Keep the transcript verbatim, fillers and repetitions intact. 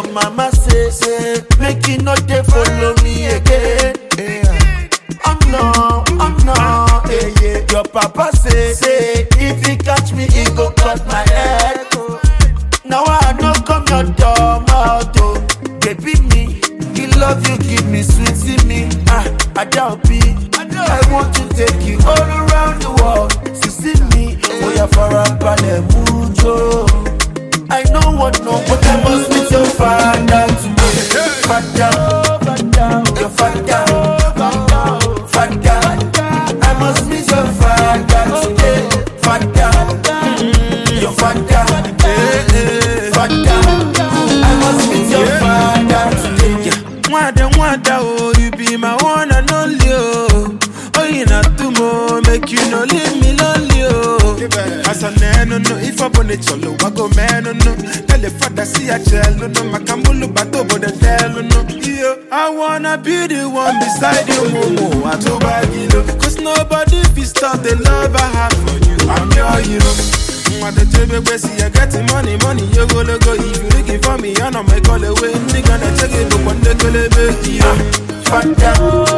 Your mama say, say, make you not dey follow me again. Yeah. Oh no, oh no, yeah, yeah. Your papa say, say, if he catch me, he go cut my head. Now I know come your door, mouth, baby me. He love you, give me sweet, see me. Ah, I doubt be. I want to take you all around the world. See, see me, we are for a ballet mucho. I know what no, but I must meet your father today. Father, your father, father. I must meet your father today. Father, your father, father. I must meet your father today. Wanda, wanda, oh, you be my one and only, oh. Oh, you not to more, make you no leave me lonely, oh. As a man, no, no, if I want it, solo, I go man, no, no. Tell the father, see a child, no, no, Macambulu, bato, but the tell, no. Yeah, I wanna be the one beside you, Momo, I do bag, you know. Cause nobody fi stop the love I have for you. I'm your hero. What the table where see I got the money, money, you go to go. If you looking for me, I know my call away. Nigga, I take it, but one day, go, baby. Father,